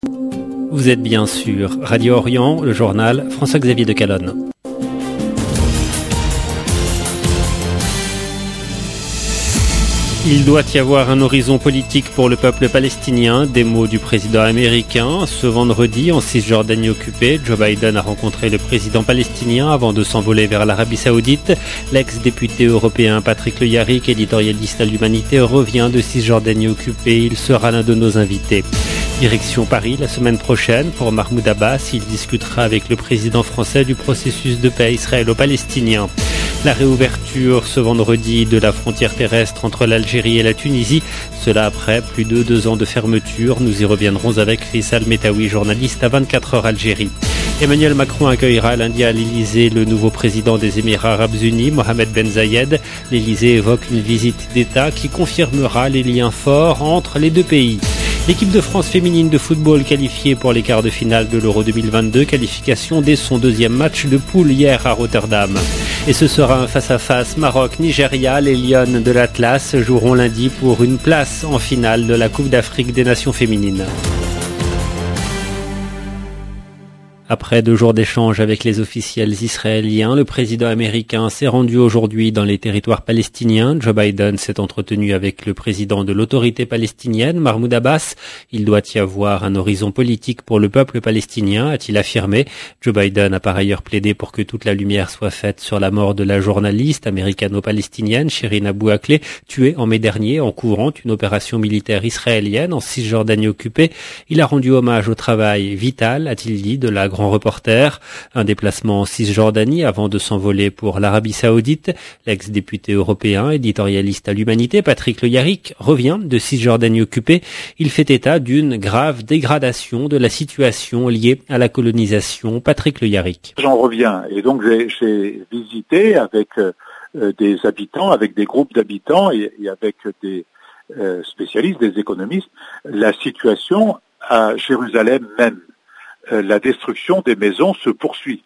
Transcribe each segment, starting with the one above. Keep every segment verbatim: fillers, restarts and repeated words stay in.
Vous êtes bien sur Radio Orient, le journal François-Xavier de Calonne. Il doit y avoir un horizon politique pour le peuple palestinien, des mots du président américain. Ce vendredi, en Cisjordanie occupée, Joe Biden a rencontré le président palestinien avant de s'envoler vers l'Arabie Saoudite. L'ex-député européen Patrick Le Yarrick, éditorialiste à l'Humanité, revient de Cisjordanie occupée. Il sera l'un de nos invités. Direction Paris la semaine prochaine pour Mahmoud Abbas. Il discutera avec le président français du processus de paix israélo-palestinien. La réouverture ce vendredi de la frontière terrestre entre l'Algérie et la Tunisie, cela après plus de deux ans de fermeture. Nous y reviendrons avec Faisal Metaoui, journaliste à vingt-quatre heures Algérie. Emmanuel Macron accueillera lundi à l'Elysée le nouveau président des Émirats Arabes Unis, Mohamed Ben Zayed. L'Elysée évoque une visite d'État qui confirmera les liens forts entre les deux pays. L'équipe de France féminine de football qualifiée pour les quarts de finale de l'Euro deux mille vingt-deux, qualification dès son deuxième match de poule hier à Rotterdam. Et ce sera un face-à-face Maroc-Nigeria. Les Lionnes de l'Atlas joueront lundi pour une place en finale de la Coupe d'Afrique des Nations féminines. Après deux jours d'échanges avec les officiels israéliens, le président américain s'est rendu aujourd'hui dans les territoires palestiniens. Joe Biden s'est entretenu avec le président de l'autorité palestinienne, Mahmoud Abbas. Il doit y avoir un horizon politique pour le peuple palestinien, a-t-il affirmé. Joe Biden a par ailleurs plaidé pour que toute la lumière soit faite sur la mort de la journaliste américano-palestinienne Shirin Abu Akleh, tuée en mai dernier en couvrant une opération militaire israélienne en Cisjordanie occupée. Il a rendu hommage au travail vital, a-t-il dit, de la grande reporter. Un déplacement en Cisjordanie avant de s'envoler pour l'Arabie Saoudite. L'ex-député européen, éditorialiste à l'Humanité, Patrick Le Yarrick, revient de Cisjordanie occupée. Il fait état d'une grave dégradation de la situation liée à la colonisation. Patrick Le Yarrick. J'en reviens. Et donc j'ai, j'ai visité avec euh, des habitants, avec des groupes d'habitants et, et avec des euh, spécialistes, des économistes, la situation à Jérusalem même. La destruction des maisons se poursuit.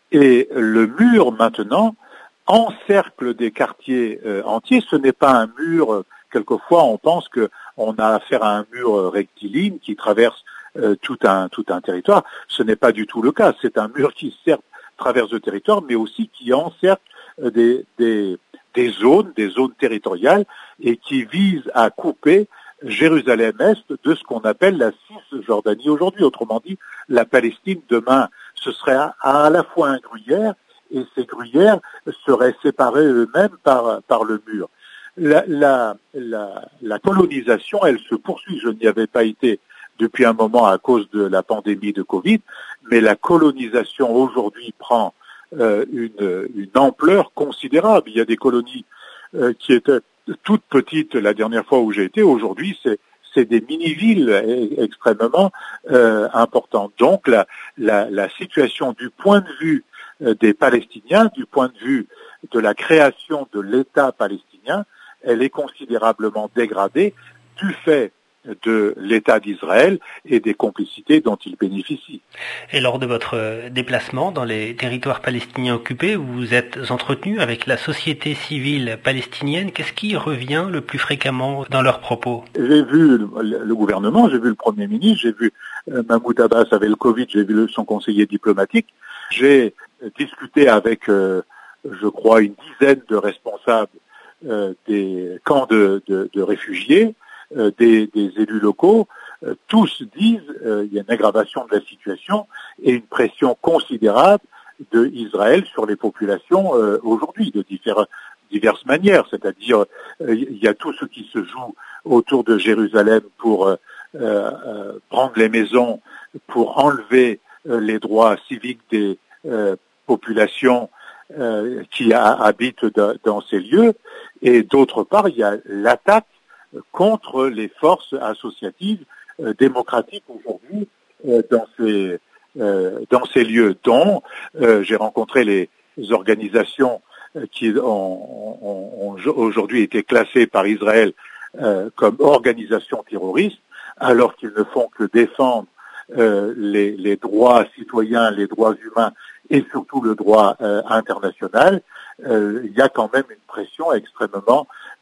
Et le mur, maintenant, encercle des quartiers euh, entiers. Ce n'est pas un mur, euh, quelquefois on pense qu'on a affaire à un mur euh, rectiligne qui traverse euh, tout un tout un territoire. Ce n'est pas du tout le cas. C'est un mur qui, certes, traverse le territoire, mais aussi qui encercle euh, des, des, des zones, des zones territoriales, et qui vise à couper Jérusalem-Est de ce qu'on appelle la Cisjordanie aujourd'hui. Autrement dit, la Palestine demain, ce serait à, à la fois un gruyère, et ces gruyères seraient séparées eux-mêmes par, par le mur. La, la, la, la colonisation, elle se poursuit. Je n'y avais pas été depuis un moment à cause de la pandémie de Covid, mais la colonisation aujourd'hui prend euh, une, une ampleur considérable. Il y a des colonies euh, qui étaient toute petite la dernière fois où j'ai été. Aujourd'hui, c'est, c'est des mini-villes extrêmement euh, importantes. Donc, la, la, la situation du point de vue euh, des Palestiniens, du point de vue de la création de l'État palestinien, elle est considérablement dégradée du fait de l'État d'Israël et des complicités dont il bénéficie. Et lors de votre déplacement dans les territoires palestiniens occupés, vous vous êtes entretenu avec la société civile palestinienne. Qu'est-ce qui revient le plus fréquemment dans leurs propos? J'ai vu le gouvernement, j'ai vu le Premier ministre, j'ai vu Mahmoud Abbas avec le Covid, j'ai vu son conseiller diplomatique. J'ai discuté avec, euh, je crois, une dizaine de responsables euh, des camps de, de, de réfugiés, Euh, des, des élus locaux. Euh, tous disent euh, il y a une aggravation de la situation et une pression considérable de Israël sur les populations euh, aujourd'hui, de différentes, diverses manières. C'est-à-dire, euh, il y a tout ce qui se joue autour de Jérusalem pour euh, euh, prendre les maisons, pour enlever euh, les droits civiques des euh, populations euh, qui a, habitent de, dans ces lieux. Et d'autre part, il y a l'attaque contre les forces associatives euh, démocratiques aujourd'hui euh, dans ces euh, dans ces lieux, dont euh, j'ai rencontré les organisations euh, qui ont, ont, ont aujourd'hui été classées par Israël euh, comme organisations terroristes, alors qu'ils ne font que défendre euh, les, les droits citoyens, les droits humains et surtout le droit euh, international. Euh, il y a quand même une pression extrêmement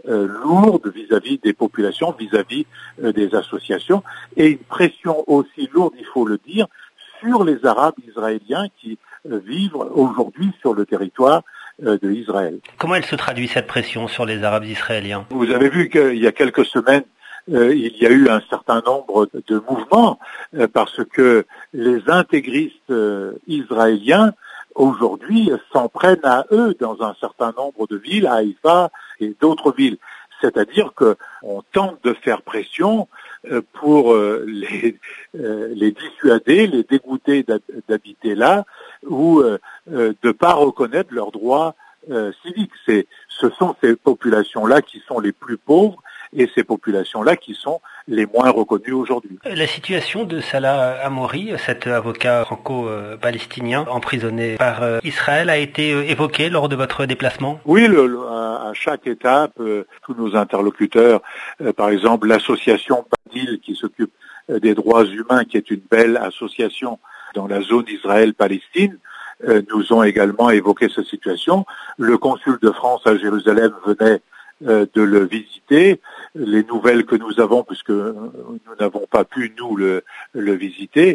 euh, lourde vis-à-vis des populations, vis-à-vis euh, des associations, et une pression aussi lourde, il faut le dire, sur les Arabes israéliens qui euh, vivent aujourd'hui sur le territoire euh, de Israël. Comment elle se traduit cette pression sur les Arabes israéliens? Vous avez vu qu'il y a quelques semaines, euh, il y a eu un certain nombre de mouvements euh, parce que les intégristes euh, israéliens aujourd'hui s'en prennent à eux dans un certain nombre de villes, à Haïfa et d'autres villes. C'est-à-dire qu'on tente de faire pression euh, pour euh, les, euh, les dissuader, les dégoûter d'habiter là ou euh, euh, de ne pas reconnaître leurs droits euh, civiques. C'est, ce sont ces populations-là qui sont les plus pauvres et ces populations-là qui sont les moins reconnues aujourd'hui. La situation de Salah Hamouri, cet avocat franco-palestinien emprisonné par Israël, a été évoquée lors de votre déplacement? Oui, le, le, à chaque étape, euh, tous nos interlocuteurs, euh, par exemple l'association Badil qui s'occupe euh, des droits humains, qui est une belle association dans la zone Israël-Palestine, euh, nous ont également évoqué cette situation. Le consul de France à Jérusalem venait Euh, de le visiter. Les nouvelles que nous avons, puisque nous n'avons pas pu nous le, le visiter,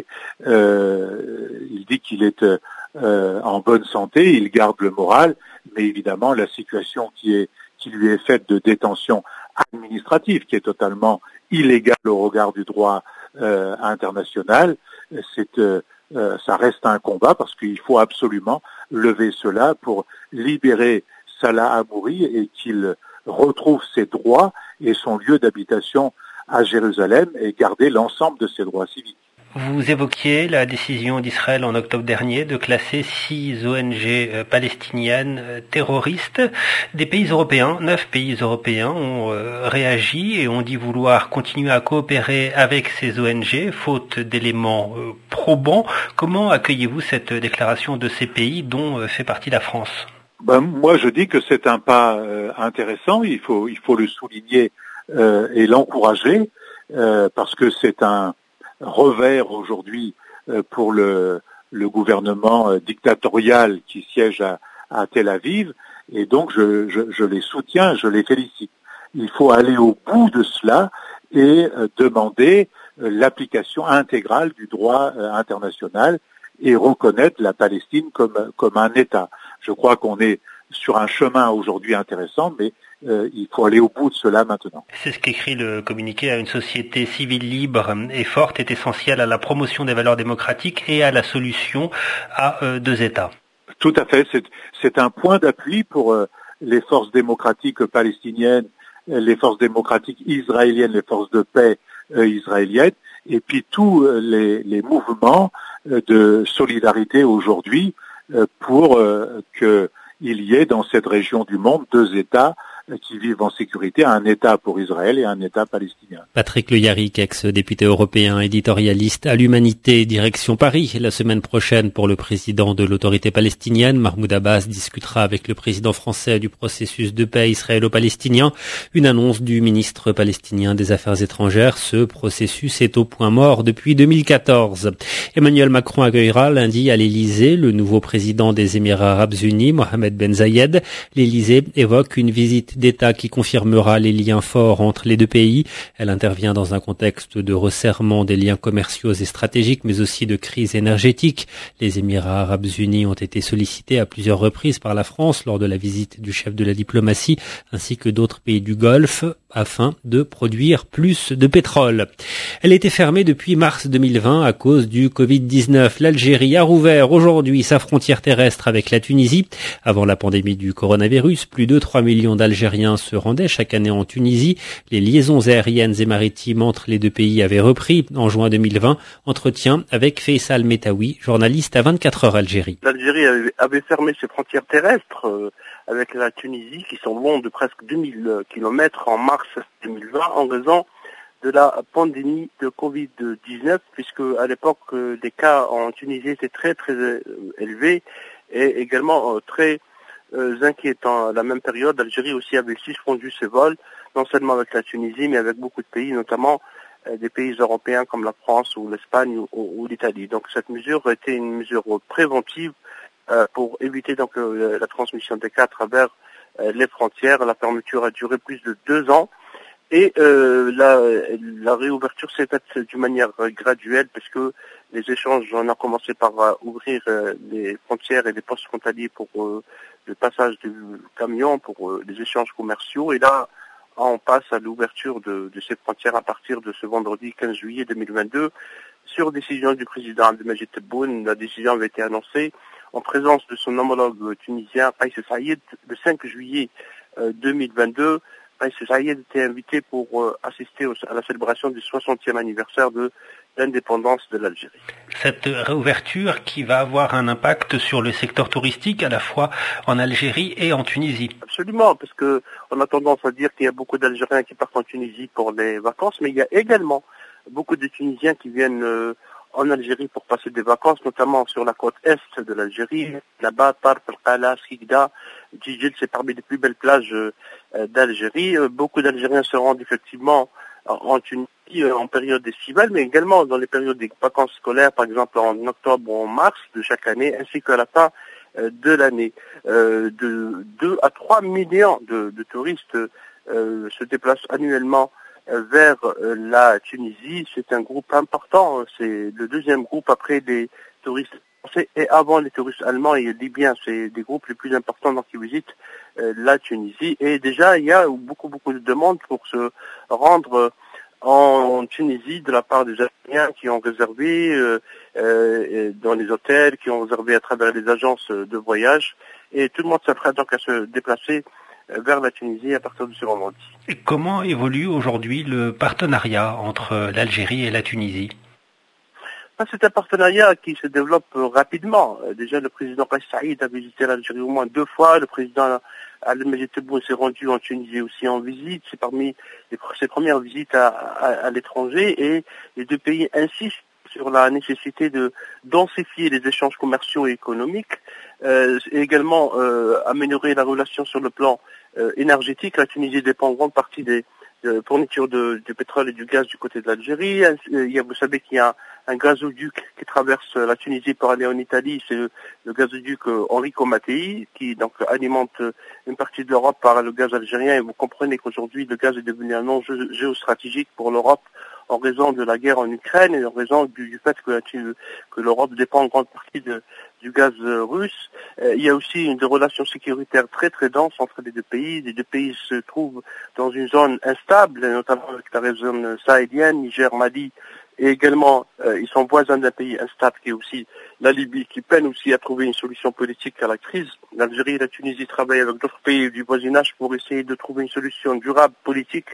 euh, il dit qu'il est euh, en bonne santé, il garde le moral, mais évidemment la situation qui est qui lui est faite de détention administrative, qui est totalement illégale au regard du droit euh, international, c'est euh, euh, ça reste un combat parce qu'il faut absolument lever cela pour libérer Salah Hamouri et qu'il retrouve ses droits et son lieu d'habitation à Jérusalem et garder l'ensemble de ses droits civiques. Vous évoquiez la décision d'Israël en octobre dernier de classer six O N G palestiniennes terroristes. Des pays européens, neuf pays européens ont réagi et ont dit vouloir continuer à coopérer avec ces O N G, faute d'éléments probants. Comment accueillez-vous cette déclaration de ces pays dont fait partie la France ? Ben, moi, je dis que c'est un pas euh, intéressant. Il faut, il faut le souligner euh, et l'encourager euh, parce que c'est un revers aujourd'hui euh, pour le, le gouvernement euh, dictatorial qui siège à, à Tel Aviv. Et donc, je, je, je les soutiens, je les félicite. Il faut aller au bout de cela et euh, demander euh, l'application intégrale du droit euh, international et reconnaître la Palestine comme, comme un État. Je crois qu'on est sur un chemin aujourd'hui intéressant, mais euh, il faut aller au bout de cela maintenant. C'est ce qu'écrit le communiqué. À une société civile libre et forte est essentielle à la promotion des valeurs démocratiques et à la solution à euh, deux États. Tout à fait. C'est, c'est un point d'appui pour euh, les forces démocratiques palestiniennes, les forces démocratiques israéliennes, les forces de paix euh, israéliennes, et puis tous euh, les, les mouvements euh, de solidarité aujourd'hui euh, pour euh, qu'il y ait dans cette région du monde deux États qui vivent en sécurité, un État pour Israël et un État palestinien. Patrick Le Yarrick, ex-député européen, éditorialiste à l'Humanité, direction Paris. La semaine prochaine, pour le président de l'autorité palestinienne, Mahmoud Abbas discutera avec le président français du processus de paix israélo-palestinien. Une annonce du ministre palestinien des Affaires étrangères. Ce processus est au point mort depuis deux mille quatorze. Emmanuel Macron accueillera lundi à l'Élysée le nouveau président des Émirats arabes unis, Mohamed Ben Zayed. L'Élysée évoque une visite d'État qui confirmera les liens forts entre les deux pays. Elle intervient dans un contexte de resserrement des liens commerciaux et stratégiques, mais aussi de crise énergétique. Les Émirats arabes unis ont été sollicités à plusieurs reprises par la France lors de la visite du chef de la diplomatie, ainsi que d'autres pays du Golfe, afin de produire plus de pétrole. Elle était fermée depuis mars deux mille vingt à cause du covid dix-neuf. L'Algérie a rouvert aujourd'hui sa frontière terrestre avec la Tunisie. Avant la pandémie du coronavirus, plus de trois millions d'Algériens se rendaient chaque année en Tunisie. Les liaisons aériennes et maritimes entre les deux pays avaient repris en juin deux mille vingt. Entretien avec Faisal Metaoui, journaliste à vingt-quatre heures Algérie. L'Algérie avait fermé ses frontières terrestres euh, avec la Tunisie, qui sont longues de presque deux mille kilomètres en mars deux mille vingt, en raison de la pandémie de covid dix-neuf, puisque à l'époque, euh, les cas en Tunisie étaient très très euh, élevés et également euh, très euh, inquiétants. À la même période, l'Algérie aussi avait suspendu ses vols, non seulement avec la Tunisie, mais avec beaucoup de pays, notamment euh, des pays européens comme la France ou l'Espagne ou, ou, ou l'Italie. Donc cette mesure était une mesure préventive euh, pour éviter donc euh, la transmission des cas à travers euh, les frontières. La fermeture a duré plus de deux ans. Et euh, la, la réouverture s'est faite d'une manière graduelle parce que les échanges, on a commencé par euh, ouvrir euh, les frontières et les postes frontaliers pour euh, le passage du camion, pour euh, les échanges commerciaux. Et là, on passe à l'ouverture de, de ces frontières à partir de ce vendredi quinze juillet deux mille vingt-deux. Sur décision du président Abdelmadjid Tebboune, la décision avait été annoncée en présence de son homologue tunisien Kais Saïed le cinq juillet deux mille vingt-deux. Kais Saïed était invité pour euh, assister au, à la célébration du soixantième anniversaire de l'indépendance de l'Algérie. Cette réouverture qui va avoir un impact sur le secteur touristique à la fois en Algérie et en Tunisie. Absolument, parce que on a tendance à dire qu'il y a beaucoup d'Algériens qui partent en Tunisie pour les vacances, mais il y a également beaucoup de Tunisiens qui viennent euh, en Algérie pour passer des vacances, notamment sur la côte est de l'Algérie. Là-bas, Tarf, Al-Qala, Skikda, Djidjil, c'est parmi les plus belles plages euh, d'Algérie. Euh, beaucoup d'Algériens se rendent effectivement en, en Tunisie euh, en période estivale, mais également dans les périodes des vacances scolaires, par exemple en octobre ou en mars de chaque année, ainsi qu'à la fin euh, de l'année. Euh, de deux à trois millions de, de touristes euh, se déplacent annuellement vers la Tunisie. C'est un groupe important, c'est le deuxième groupe après les touristes français et avant les touristes allemands et libyens. C'est des groupes les plus importants donc, qui visitent euh, la Tunisie. Et déjà, il y a beaucoup, beaucoup de demandes pour se rendre en Tunisie de la part des Algériens qui ont réservé euh, euh, dans les hôtels, qui ont réservé à travers les agences de voyage. Et tout le monde s'apprête donc à se déplacer vers la Tunisie à partir de ce vendredi. Et comment évolue aujourd'hui le partenariat entre l'Algérie et la Tunisie ? C'est un partenariat qui se développe rapidement. Déjà, le président Kais Saïed a visité l'Algérie au moins deux fois. Le président Abdelmadjid Tebboune s'est rendu en Tunisie aussi en visite. C'est parmi les, ses premières visites à, à, à l'étranger et les deux pays insistent sur la nécessité de densifier les échanges commerciaux et économiques, euh, et également euh, améliorer la relation sur le plan euh, énergétique. La Tunisie dépend en grande partie des euh, fournitures de, de pétrole et du gaz du côté de l'Algérie. Il y a, vous savez qu'il y a un, un gazoduc qui traverse la Tunisie pour aller en Italie, c'est le, le gazoduc euh, Enrico Mattei, qui donc alimente une partie de l'Europe par le gaz algérien. Et vous comprenez qu'aujourd'hui le gaz est devenu un enjeu géostratégique pour l'Europe en raison de la guerre en Ukraine et en raison du, du fait que, que l'Europe dépend en grande partie de, du gaz russe. Euh, il y a aussi une relation sécuritaire très très dense entre les deux pays. Les deux pays se trouvent dans une zone instable, notamment avec la zone sahélienne, Niger, Mali, et également euh, ils sont voisins d'un pays instable qui est aussi la Libye, qui peine aussi à trouver une solution politique à la crise. L'Algérie et la Tunisie travaillent avec d'autres pays du voisinage pour essayer de trouver une solution durable politique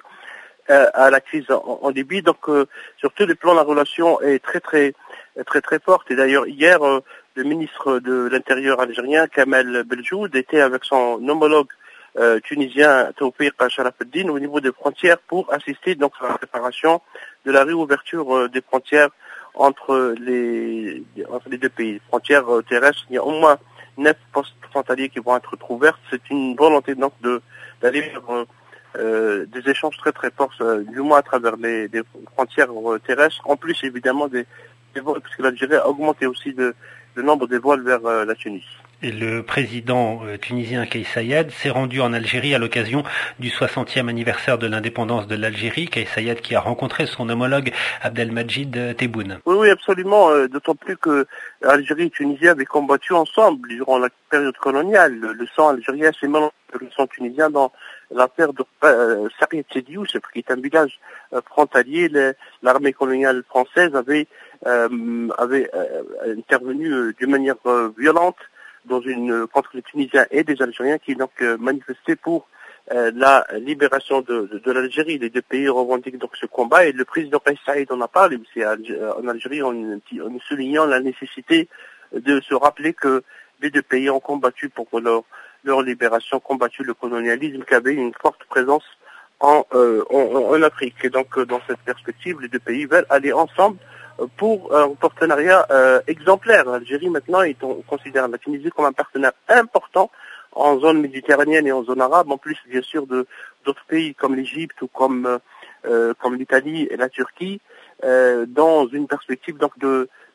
à la crise en, en Libye. Donc, euh, sur tous les plans, la relation est très, très, très, très forte. Et d'ailleurs, hier, euh, le ministre de l'Intérieur algérien, Kamel Beljoud, était avec son homologue euh, tunisien, Tawfiq Sharaf-el-Din, au niveau des frontières pour assister donc à la préparation de la réouverture euh, des frontières entre les, entre les deux pays. Les frontières euh, terrestres, il y a au moins neuf postes frontaliers qui vont être ouverts. C'est une volonté donc de d'aller vers euh, Euh, des échanges très très forts, euh, du moins à travers les, les frontières euh, terrestres, en plus évidemment des, des vols, puisque l'Algérie a augmenté aussi de, le nombre des vols vers euh, la Tunisie. Et le président euh, tunisien Kais Saïed s'est rendu en Algérie à l'occasion du soixantième anniversaire de l'indépendance de l'Algérie. Kais Saïed qui a rencontré son homologue Abdelmadjid Tebboune. Oui, oui, absolument, euh, d'autant plus que l'Algérie et la Tunisie avaient combattu ensemble durant la période coloniale. Le, le sang algérien s'est mélangé avec le sang tunisien dans l'affaire de euh, Sarid Sidi Youssef, qui est un village euh, frontalier. Les, l'armée coloniale française avait, euh, avait euh, intervenu euh, d'une manière euh, violente dans une, contre les Tunisiens et des Algériens qui donc euh, manifestaient pour euh, la libération de, de, de l'Algérie. Les deux pays revendiquent donc ce combat et le président Kais Saïed en a parlé aussi en Algérie en, en soulignant la nécessité de se rappeler que les deux pays ont combattu pour leur, leur libération, combattu le colonialisme qui avait une forte présence en, euh, en, en Afrique. Et donc dans cette perspective, les deux pays veulent aller ensemble pour un partenariat euh, exemplaire. L'Algérie maintenant, est, on considère la Tunisie comme un partenaire important en zone méditerranéenne et en zone arabe, en plus bien sûr de d'autres pays comme l'Égypte ou comme euh, comme l'Italie et la Turquie, euh, dans une perspective donc de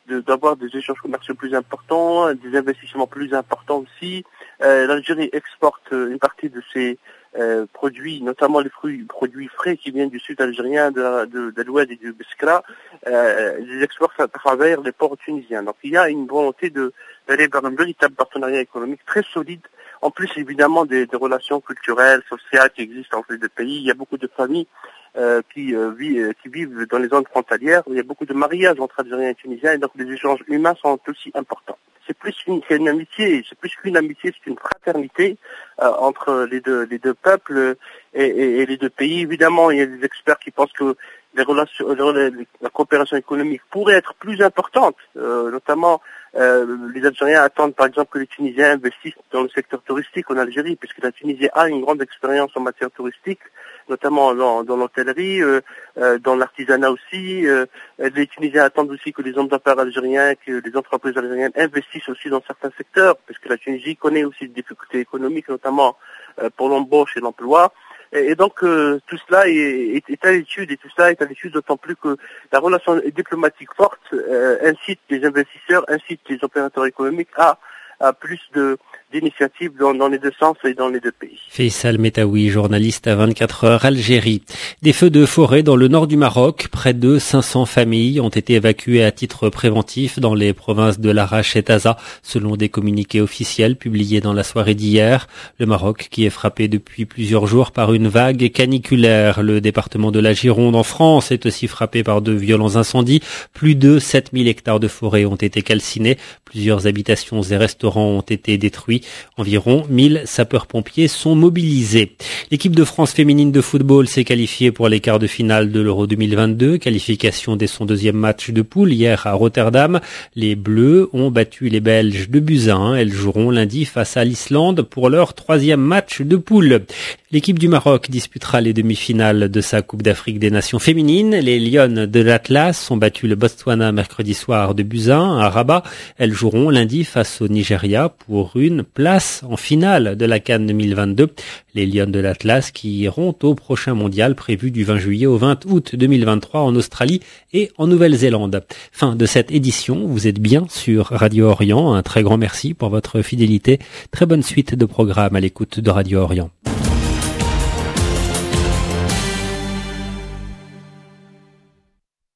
de, d'avoir des échanges commerciaux plus importants, des investissements plus importants aussi. Euh, L'Algérie exporte une partie de ses euh, produits, notamment les fruits, produits frais qui viennent du sud algérien, de, de, de l'ouest et du Biskra, euh, les exportent à travers les ports tunisiens. Donc il y a une volonté de, d'aller vers un véritable partenariat économique très solide. En plus, évidemment, des, des relations culturelles, sociales qui existent entre les deux pays. Il y a beaucoup de familles euh, qui, euh, vivent, qui vivent dans les zones frontalières. Il y a beaucoup de mariages entre Algériens et Tunisiens, et donc les échanges humains sont aussi importants. C'est plus une, c'est une amitié, c'est plus qu'une amitié, c'est une fraternité euh, entre les deux, les deux peuples et, et, et les deux pays. Évidemment, il y a des experts qui pensent que les relations, les, la coopération économique pourrait être plus importante, euh, notamment euh, les Algériens attendent par exemple que les Tunisiens investissent dans le secteur touristique en Algérie, puisque la Tunisie a une grande expérience en matière touristique, notamment dans, dans l'hôtellerie, euh, euh, dans l'artisanat aussi. Euh, les Tunisiens attendent aussi que les hommes d'affaires algériens, que les entreprises algériennes investissent aussi dans certains secteurs, puisque la Tunisie connaît aussi des difficultés économiques, notamment euh, pour l'embauche et l'emploi. Et donc euh, tout cela est, est, est à l'étude, et tout cela est à l'étude d'autant plus que la relation diplomatique forte euh, incite les investisseurs, incite les opérateurs économiques à, à plus de d'initiatives dans, dans les deux sens et dans les deux pays. Faisal Metaoui, journaliste à vingt-quatre heures Algérie. Des feux de forêt dans le nord du Maroc. Près de cinq cents familles ont été évacuées à titre préventif dans les provinces de Larache et Taza, selon des communiqués officiels publiés dans la soirée d'hier. Le Maroc qui est frappé depuis plusieurs jours par une vague caniculaire. Le département de la Gironde en France est aussi frappé par de violents incendies. Plus de sept mille hectares de forêt ont été calcinés. Plusieurs habitations et restaurants ont été détruits. Environ mille sapeurs-pompiers sont mobilisés. L'équipe de France féminine de football s'est qualifiée pour les quarts de finale de l'Euro deux mille vingt-deux. Qualification dès son deuxième match de poule hier à Rotterdam. Les Bleus ont battu les Belges de buts à un. Elles joueront lundi face à l'Islande pour leur troisième match de poule. L'équipe du Maroc disputera les demi-finales de sa Coupe d'Afrique des Nations féminines. Les Lionnes de l'Atlas ont battu le Botswana mercredi soir de buts à un à Rabat. Elles joueront lundi face au Nigeria pour une place en finale de la CAN deux mille vingt-deux. Les Lionnes de l'Atlas qui iront au prochain mondial prévu du vingt juillet au vingt août deux mille vingt-trois en Australie et en Nouvelle-Zélande. Fin de cette édition. Vous êtes bien sur Radio Orient. Un très grand merci pour votre fidélité. Très bonne suite de programmes à l'écoute de Radio Orient.